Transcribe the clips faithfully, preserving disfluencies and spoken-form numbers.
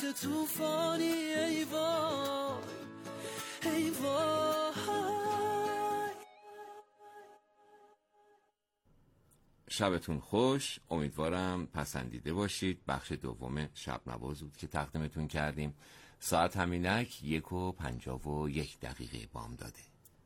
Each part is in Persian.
طوفانی ای وای ای وای. شبتون خوش، امیدوارم پسندیده باشید. بخش دوم شب نواز بود که تقدیمتون کردیم. ساعت همینک یک و پنجاه و یک دقیقه بام داده.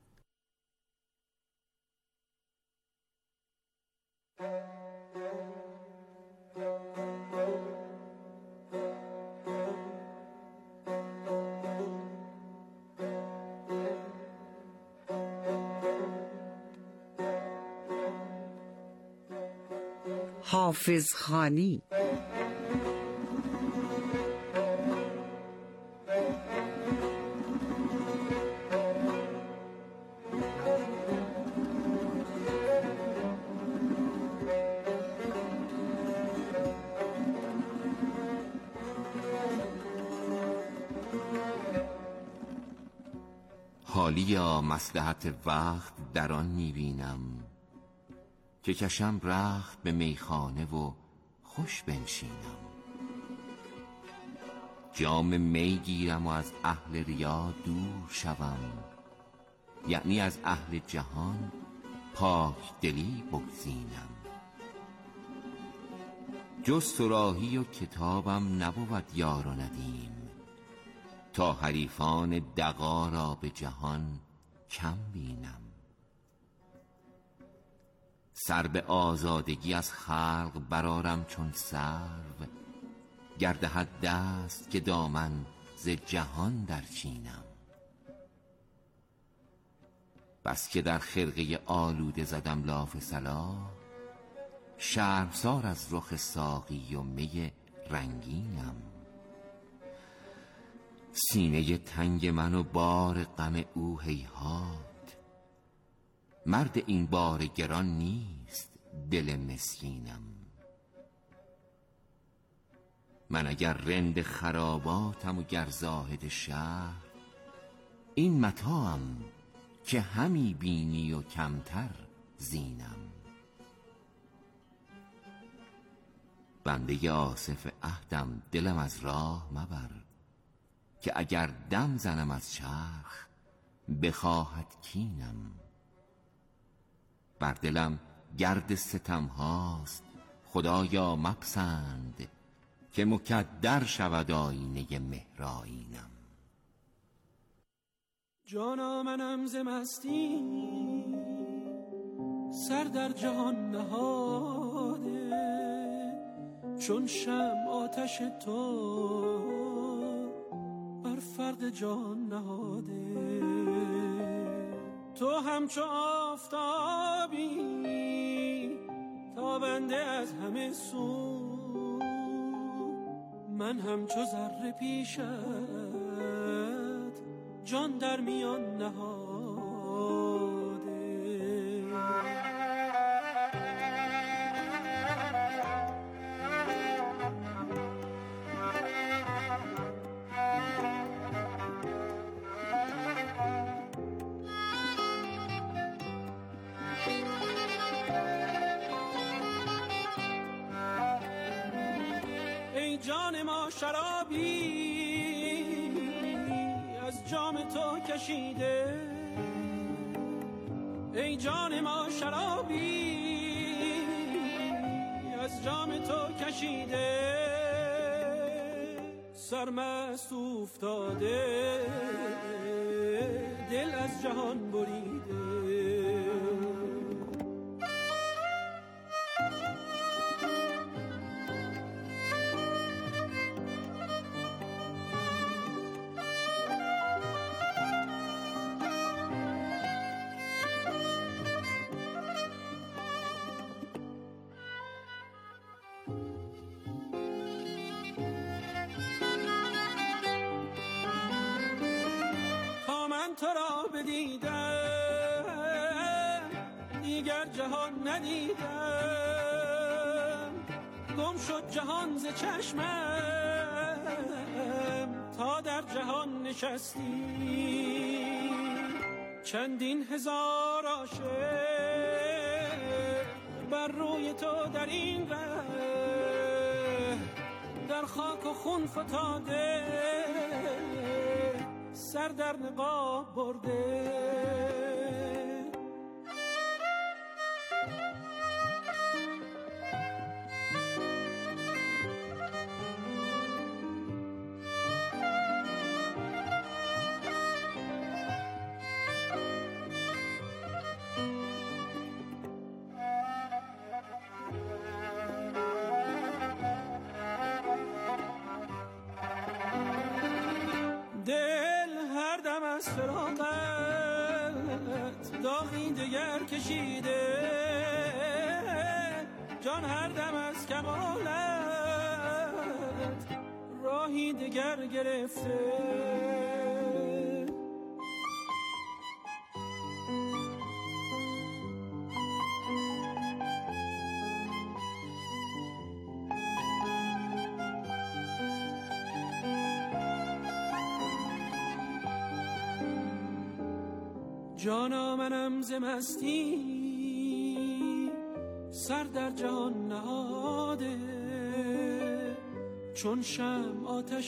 حافظ خانی. حالیا مصلحت وقت در آن میبینم که کشم رخت به میخانه و خوش بنشینم. جام می گیرم و از اهل ریا دور شوم، یعنی از اهل جهان پاک دلی بگزینم. جز صراحی و کتابم نبود یار و ندیم، تا حریفان دغا را به جهان کم بینم. سر به آزادگی از خلق برارم چون سرو، گردهد دست که دامن ز جهان در چینم. بس که در خرقه آلوده زدم لاف صلاح، شرمسار از رخ ساقی و می رنگینم. سینه تنگ من و بار غم او هیهات، مرد این بار گران نیست دل مسکینم. من اگر رند خراباتم و گر زاهد شهر، این متاعم که همی بینی و کمتر زینم. بنده آصف عهدم دلم از راه مبر، که اگر دم زنم از چرخ بخواهد کینم. بر دلم گرد ستم هاست خدایا مپسند، که مکدر شود آینه مهرآیینم. جانا منم ز مستی سر در جهان نهاده، چون شمع آتش تو بر فرق جان نهاده. تو همچو آفتابی تابنده از همه سو، من همچو ذره پیشت جان در میان نهاده. ای جان ما شرابی از جام تو کشیده، ای جان ما شرابی از جام تو کشیده. سرمست افتاده دل از جهان بریده. تو را بدیدم دیگر جهان ندیدم، گم شد جهان ز چشمم تا در جهان نشستی. چندین هزار عاشق بر روی تو در این ره، در بر خاک و خون فتاده، سر در نقاب برده. داغی دگر کشیده، جان هر دم از کمالت راهی دگر گرفته. جانا منم ز مستی سر در جهان نهاده، چون شمع آتش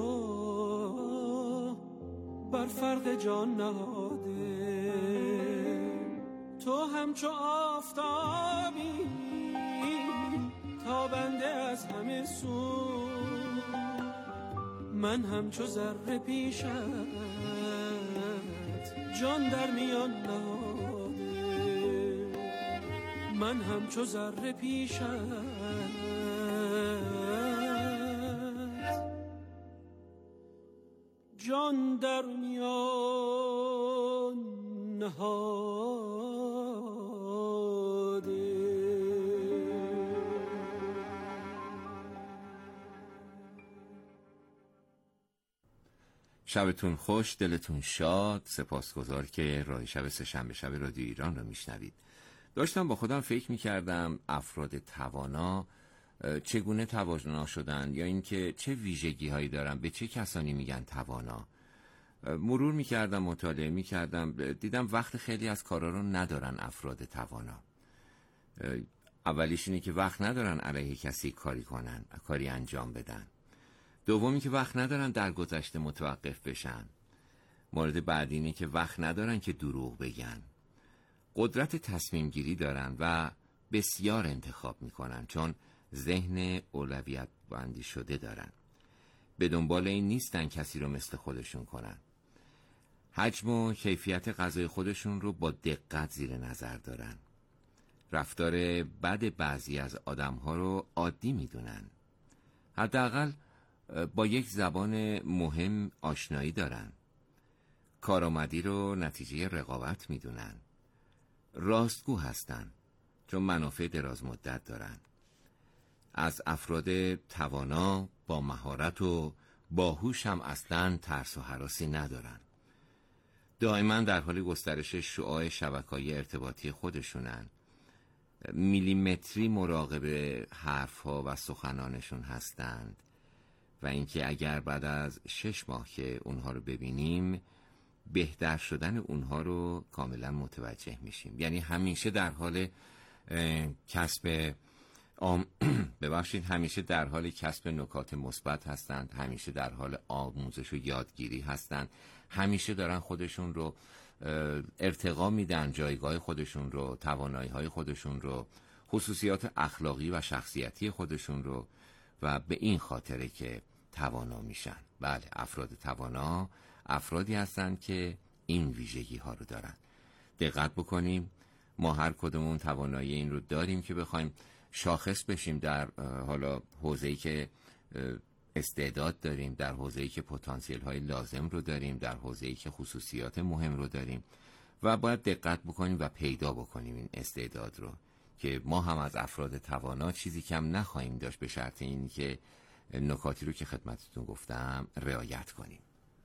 تو بر فرق جان نهاده. تو همچو آفتابی تابنده از همه سو، من همچو ذره پیشم جان در میان نهاده. من همچو ذره پیشت جان در میان نهاده. شبتون خوش، دلتون شاد. سپاسگزار که رادیو شب سه‌شنبه شب رادیو ایران رو میشنوید. داشتم با خودم فکر میکردم افراد توانا چگونه توانا شدن، یا اینکه چه ویژگی هایی دارن، به چه کسانی میگن توانا. مرور میکردم، مطالعه میکردم، دیدم وقت خیلی از کارا رو ندارن افراد توانا. اولیش اینه که وقت ندارن علیه کسی کاری کنن، کاری انجام بدن. دومی که وقت ندارن در گذشته متوقف بشن. مورد بعدی اینه که وقت ندارن که دروغ بگن. قدرت تصمیم گیری دارن و بسیار انتخاب میکنن، چون ذهن اولویت بندی شده دارن. به دنبال این نیستن کسی رو مثل خودشون کنن. حجم و کیفیت غذای خودشون رو با دقت زیر نظر دارن. رفتار بد بعضی از آدم‌ها رو عادی میدونن. حداقل با یک زبان مهم آشنایی دارن. کارآمدی رو نتیجه رقابت میدونن. راستگو هستن، چون منافع دراز مدت دارن. از افراد توانا با مهارت و باهوش هم اصلاً ترس و هراسی ندارن. دائما در حال گسترش شعاع شبکه‌های ارتباطی خودشونن. میلیمتری مراقب حرف‌ها و سخنانشون هستند و اینکه اگر بعد از شش ماه که اونها رو ببینیم بهتر شدن اونها رو کاملا متوجه میشیم. یعنی همیشه در حال کسب آم... ببخشید همیشه در حال کسب نکات مثبت هستند، همیشه در حال آموزش و یادگیری هستند، همیشه دارن خودشون رو ارتقا میدن، جایگاه خودشون رو، توانایی‌های خودشون رو، خصوصیات اخلاقی و شخصیتی خودشون رو، و به این خاطره که توانا میشن. بله، افراد توانا افرادی هستند که این ویژگی ها رو دارن. دقت بکنیم، ما هر کدومون توانایی این رو داریم که بخوایم شاخص بشیم در حالا حوزه‌ای که استعداد داریم، در حوزه‌ای که پتانسیل های لازم رو داریم، در حوزه‌ای که خصوصیات مهم رو داریم، و باید دقت بکنیم و پیدا بکنیم این استعداد رو که ما هم از افراد توانا چیزی کم نخواهیم داشت، به شرط اینی که نکاتی رو که خدمتتون گفتم رعایت کنیم.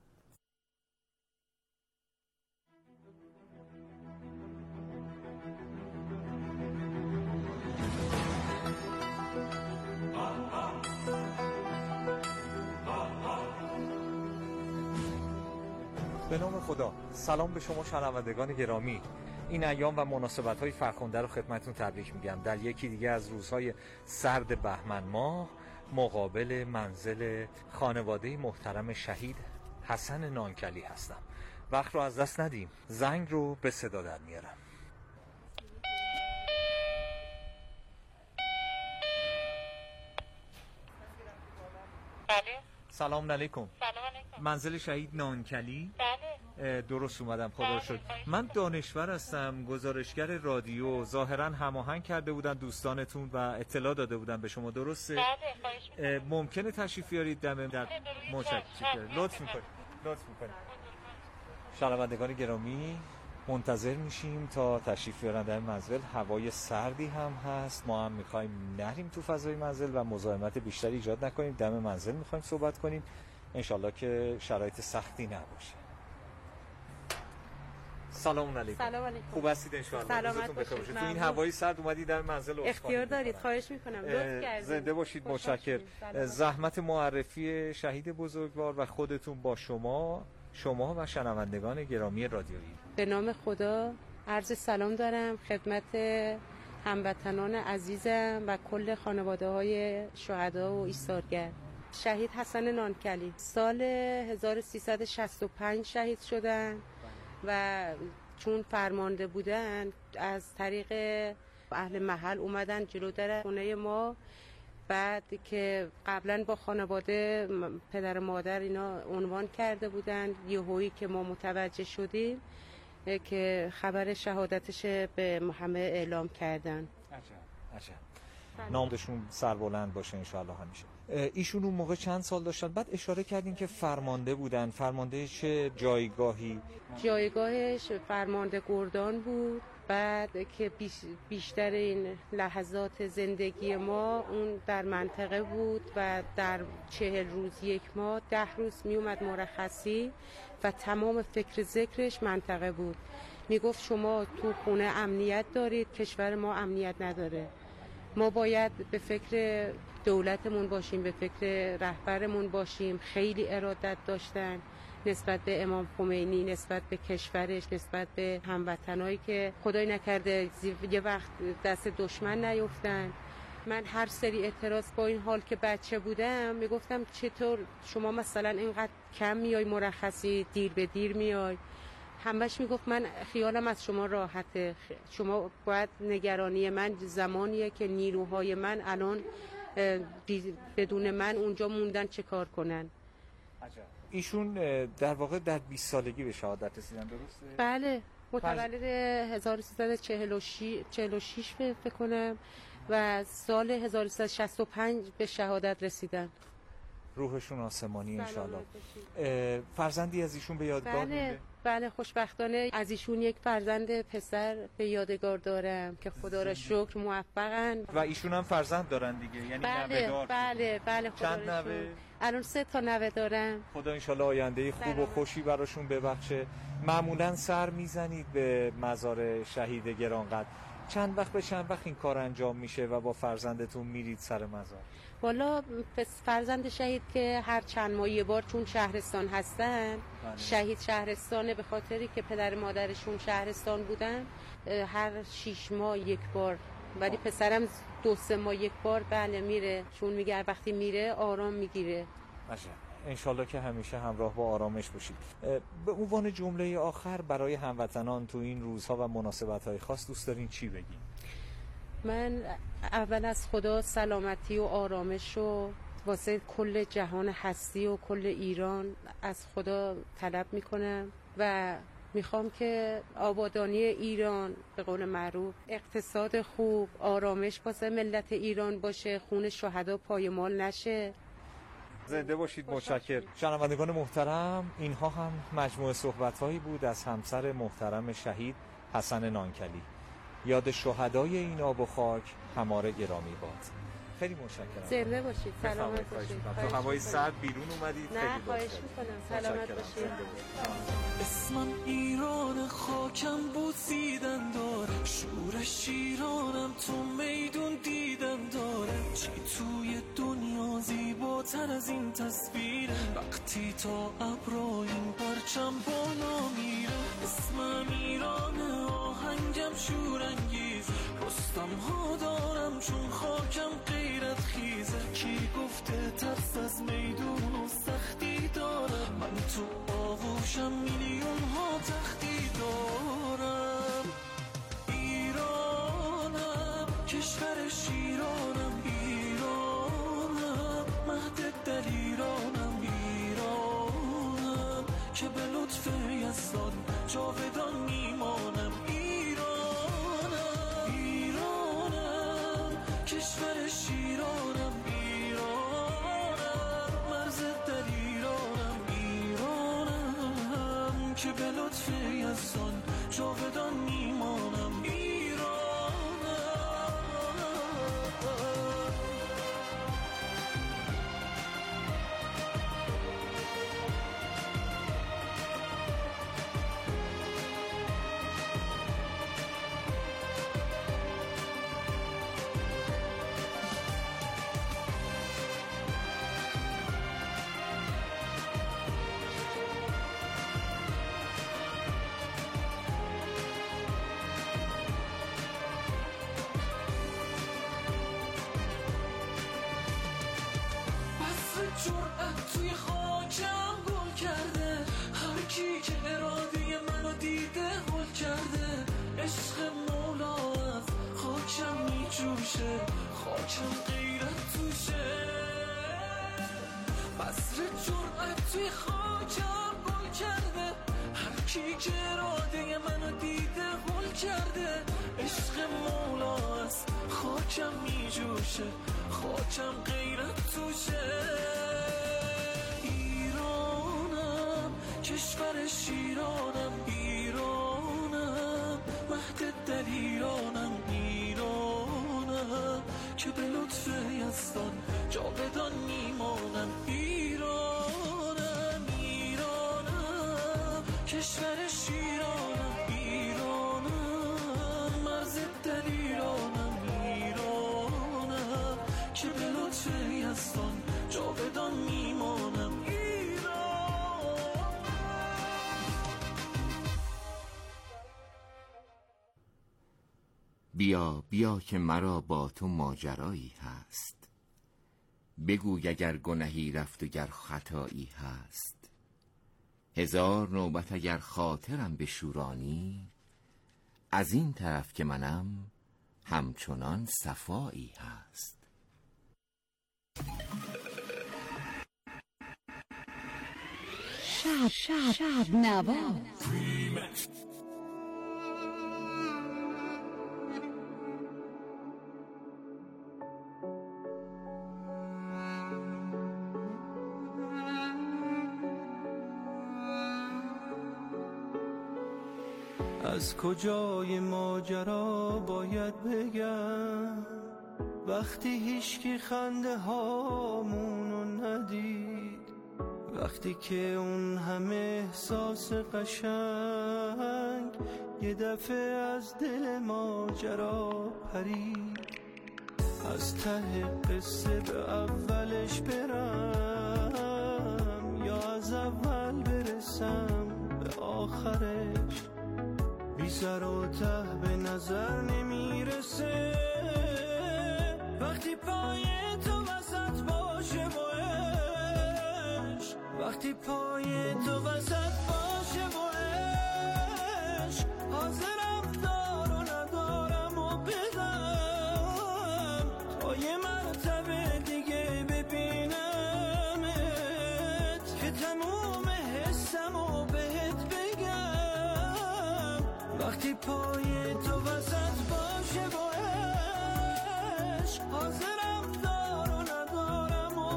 به نام خدا. سلام به شما شنوندگان گرامی. این ایام و مناسبت‌های فرخنده رو خدمتتون تبریک میگم. در یکی دیگه از روزهای سرد بهمن ماه مقابل منزل خانواده محترم شهید حسن نانکلی هستم. وقت رو از دست ندیم، زنگ رو به صدا در میارم. بله. سلام علیکم. سلام علیکم. منزل شهید نانکلی؟ بله. درست اومدم، خدا بله. شد. من دانشور هستم، گزارشگر رادیو. ظاهرا هماهنگ کرده بودن دوستانتون و اطلاع داده بودن به شما، درسته؟ بله، خواهش می‌کنم. ممکنه تشریف بیارید دم در متشکرم. لطف می‌کنید. لطف می‌کنید. شنوندگان گرامی، منتظر میشیم تا تشریف بیارن در منزل. هوای سردی هم هست، ما هم میخوایم نریم تو فضای منزل و مزاحمت بیشتری ایجاد نکنیم. دم منزل میخوایم صحبت کنیم، انشالله که شرایط سختی نباشه. سلام علیکم. سلام علیکم. خوب هستید انشالله؟ سلامت باشید. تو این هوای سرد اومدی در منزل اختیار دارید، خواهش میکنم. لطف کردید. زنده باشید، متشکرم. زحمت معرفی شهید بزرگوار و خودتون با شما شما و شنوندگان گرامی رادیویی. به نام خدا عرض سلام دارم خدمت هموطنان عزیزم و کل خانواده های شهدا و ایثارگر. شهید حسن نانکلی سال هزار و سیصد و شصت و پنج شهید شدن و چون فرمانده بودن از طریق اهل محل اومدن جلو در خونه ما. بعد که قبلا با خانواده پدر و مادر اینا عنوان کرده بودن، یهویی که ما متوجه شدیم که خبر شهادتش به همه اعلام کردن. عجب عجب. نامشون سربلند باشه انشاءالله همیشه. ایشون اون موقع چند سال داشتن؟ بعد اشاره کردین که فرمانده بودن. فرمانده چه جایگاهی؟ جایگاهش فرمانده گردان بود. بعد که بیشتر این لحظات زندگی ما اون در منطقه بود و در چهل روز یک ماه ده روز می اومد مرخصی و تمام فکر ذکرش منطقه بود. می گفت شما تو خونه امنیت دارید، کشور ما امنیت نداره. ما باید به فکر دولتمون باشیم، به فکر رهبرمون باشیم. خیلی ارادت داشتن نسبت به امام خمینی، نسبت به کشورش، نسبت به هموطنایی که خدای نکرده یه وقت دست دشمن نیفتن. من هر سری اعتراض با این حال که بچه بودم میگفتم چطور شما مثلا اینقدر کم میای مرخصی، دیر به دیر میای. همش میگفت من خیالم از شما راحته، شما باید نگرانی من زمانیه که نیروهای من الان بدون من اونجا موندن چه کار کنن. عجب. ایشون در واقع در بیست سالگی به شهادت رسیدن، درسته؟ بله، متولد هزار و سیصد و چهل و شش فکر کنم و سال هزار و سیصد و شصت و پنج به شهادت رسیدن. روحشون آسمانی انشالله. فرزندی از ایشون به یادگار بله مونده؟ بله، خوشبختانه از ایشون یک فرزند پسر به یادگار دارم که خدا را شکر موفقن. و ایشون هم فرزند دارن دیگه، یعنی بله نوه دار. بله بله. چند نوه؟ الان سه تا نوه دارم. خدا انشالله آینده خوب و خوشی براشون ببخشه. معمولا سر میزنید به مزار شهید گرانقدر، چند وقت به چند وقت این کار انجام میشه و با فرزندتون میرید سر مزار؟ والا فرزند شهید که هر چند ماه یه بار چون شهرستان هستن، بله. شهید شهرستانه به خاطری که پدر مادرشون شهرستان بودن، هر شیش ماه یک بار. ولی پسرم دو سه ماه یک بار بله میره، چون میگه وقتی میره آرام میگیره. باشه، انشالله که همیشه همراه با آرامش باشید. به عنوان جمله آخر برای هموطنان تو این روزها و مناسبت‌های خاص دوست دارین چی بگین؟ من اول از خدا سلامتی و آرامش و واسه کل جهان هستی و کل ایران از خدا طلب میکنم و میخوام که آبادانی ایران به قول معروف، اقتصاد خوب، آرامش واسه ملت ایران باشه، خون شهدا پایمال نشه. زنده باشید، متشکرم. شنوندگان محترم، اینها هم مجموعه صحبت‌هایی بود از همسر محترم شهید حسن نانکلی. یاد شهدای این آب و خاک هماره گرامی باد. خیلی متشکرم. زنده باشید، سلامت باشید. تو هوای سرد بیرون اومدید. نه خواهش میکنم، سلامت باشید. اسمم ایران، خاکم بوسیدن داره، شورش ایرانم، تو میدون دیدن داره. چی توی دنیا زیباتر از این تصویره، وقتی تا ابرا این پرچم بالا میره. اسمم ایران، آهنگم شورانگیز، رستم ها دارم چون خاکم قیل غیرت خیزه کی گفته ترس از میدون و سختی دارم من تو آغوشم میلیون ها تختی دارم ایرانم کشور شیرانم ایرانم مهد دلیرانم ایرانم که به لطف یزدان جاودان میمانم ایرانم ایرانم کشور شیرانم ایرانم مرز دلیرانم ایرانم که به لطف یزدان جاودان میمانم جرأت توی خاکم گل کرده هر کی که اراده منو دیده هل کرده عشق مولا از خاکم میجوشه خاکم غیرت توشه بذر جرأت توی خاکم گل کرده هر کی که اراده منو دیده هل کرده عشق مولا از خاکم میجوشه خاکم غیرت توشه کشور شیرانم ایرانم مهد دلیرانم ایرانم که به لطف یزدان جاودان میمانم ایرانم ایرانم کشور شیرانم ایرانم مرز دلیرانم ایرانم که به لطف یزدان جاودان میمانم بیا بیا که مرا با تو ماجرایی هست بگوی اگر گنهی رفت و گر خطایی هست هزار نوبت اگر خاطرم بشورانی از این طرف که منم همچنان صفایی هست شب شب شب نواز از کجای ماجرا باید بگم وقتی هیچکی خنده هامونو ندید وقتی که اون همه احساس قشنگ یه دفعه از دل ماجرا پرید از ته قصه به اولش برم یا از اول برسم به آخرش بی سر و ته به نظر نمیرسه وقتی پای تو وسط باشه و عشق وقتی پای تو وسط باشه و عشق حاضرم دار و ندارم و بدم تا یه مرتبه دیگه ببینمت که تموم حسم و بهت بگم وقتی پای تو وسط باشه و عشق حاضرم دار و ندارم و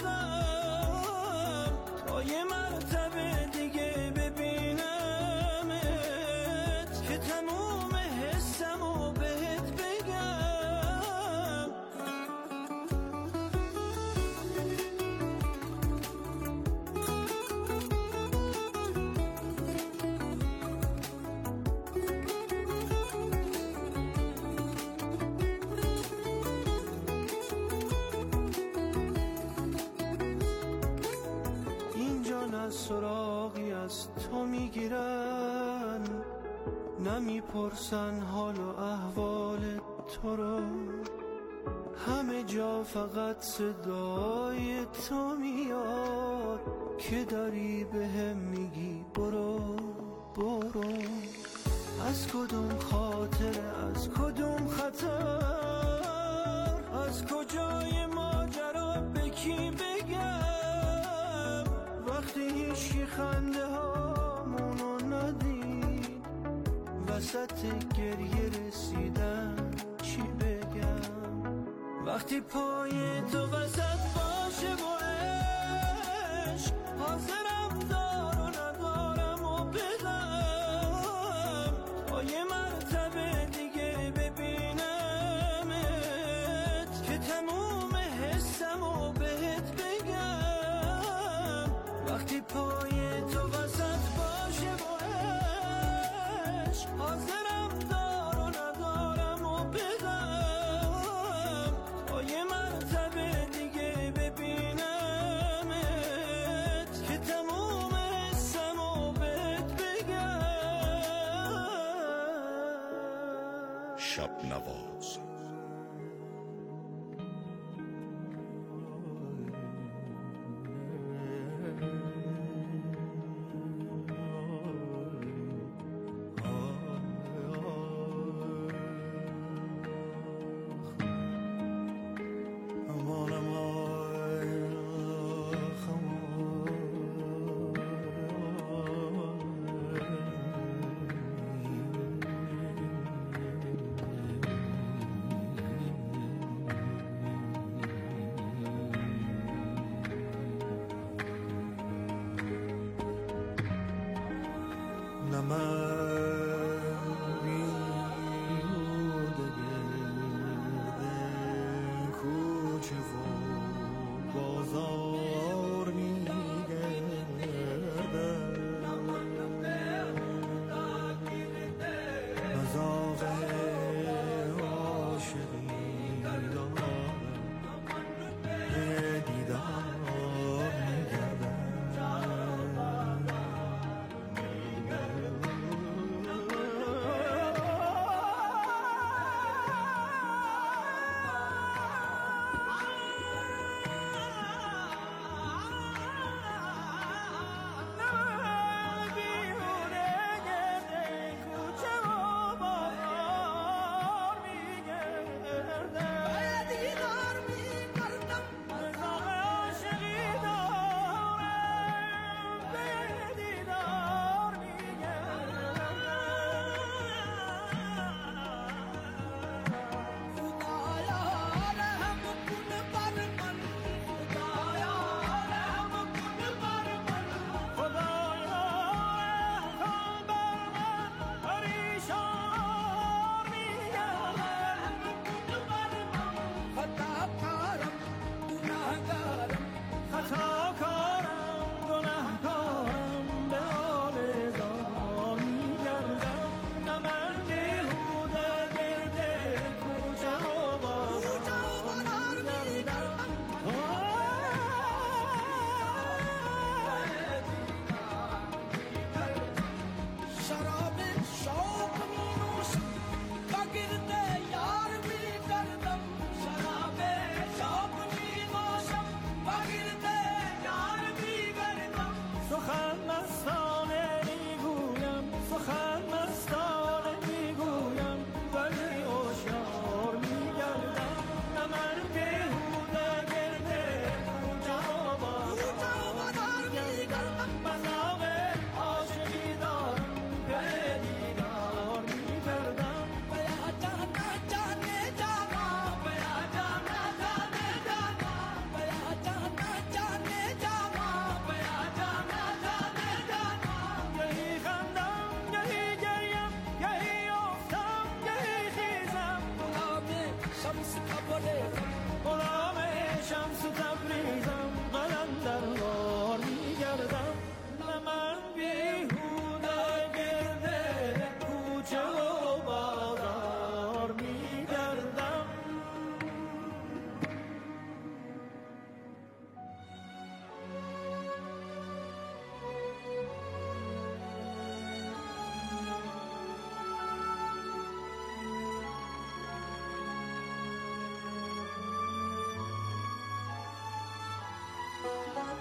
بدم تا یه مرتبه دیگه ببینمت که تموم حسم و بهت بگم سراغی از تو میگیرن نمیپرسن حال و احوال تو رو همه جا فقط صدای تو میاد که داری به هم میگی برو برو. از کدوم خاطر، از کدوم خطر، از کجای ماجرا به کی بگم؟ وقتی هیچی خنده هامونو ندید، وسط گریه رسیدن چی بگم؟ وقتی پای تو وسط باشه و عشق، حاضرم دار و ندارم و بدم تا یه مرتبه دیگه ببینمت، که تموم حسم و بهت بگم. وقتی پای تو وسط باشه و عشق، حاضرم دار و ندارم و بدم تا یه مرتبه دیگه ببینمت، که تموم حسم و بهت بگم. شب نواز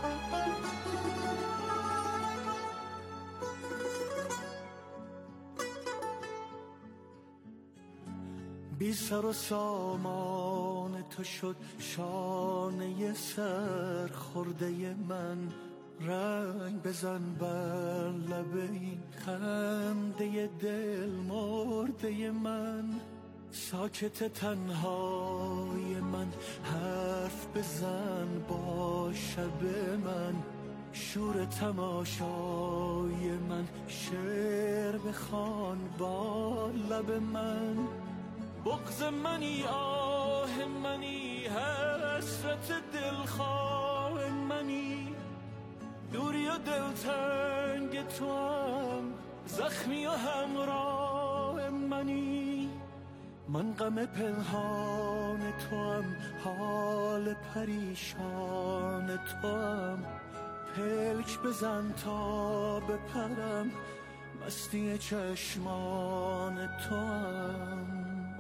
بی سر و سامان تو شد شانه سر خورده من، رنگ بزن بر لب این خنده دل مرده من. ساکت تنهای من حرف بزن با شب من، شور تماشای من شعر بخوان با لب من. بغض منی آه منی حسرت دلخواه منی، دوری و دلتنگ تو هم زخمی و همراه منی. من غم پنهان تو هم حال پریشان تو هم، پلک بزن تا بپرم مستی چشمان تو هم.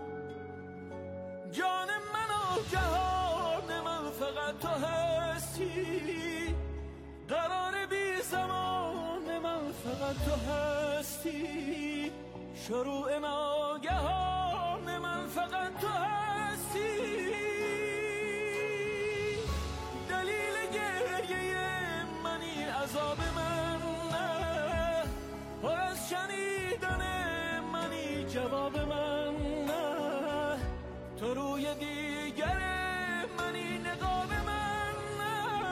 جان من و جهان من فقط تو هستی، قرار بی زمان من فقط تو هستی، شروع ناگهان من فقط تو هستی. دلیل گریه منی عذاب من نه، پر از شنیدن منی جواب من نه، تو روی دیگر منی نقاب من نه.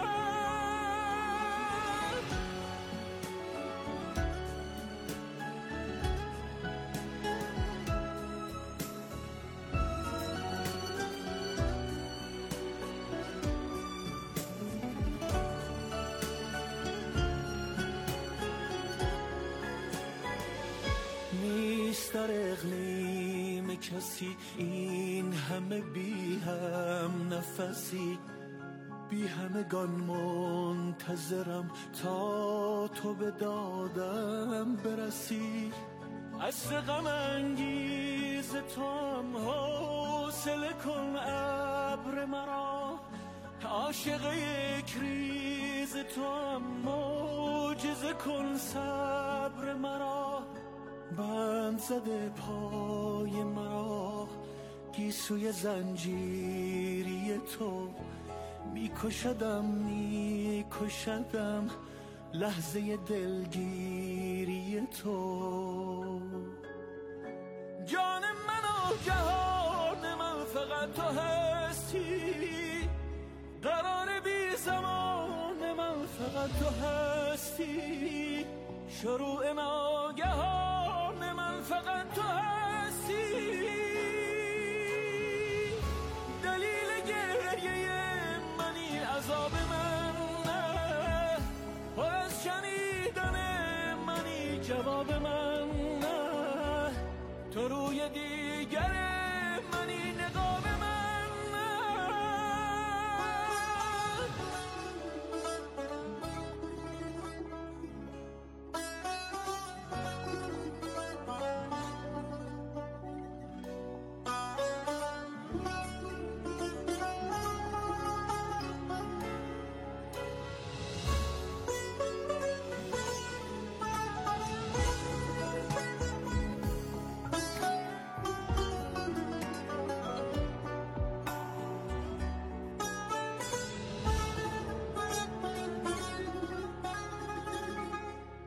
نیست در اقلیم کسی این همه بی هم نفسی، بی همگان منتظرم تا تو به دادم برسی. عصر غم انگیز تو هم حوصله کن ابر مرا، عاشق یک ریز تو هم معجزه کن صبر مرا. بند زده پای مرا گیسوی زنجیری تو، میکشدم میکشدم لحظه دلگیری تو. جان من و جهان من فقط تو هستی، قرار بی زمان من فقط تو هستی، شروع ناگهان من فقط تو هستی. دلیل گریه منی عذاب من نه، پر از شنیدن منی جواب من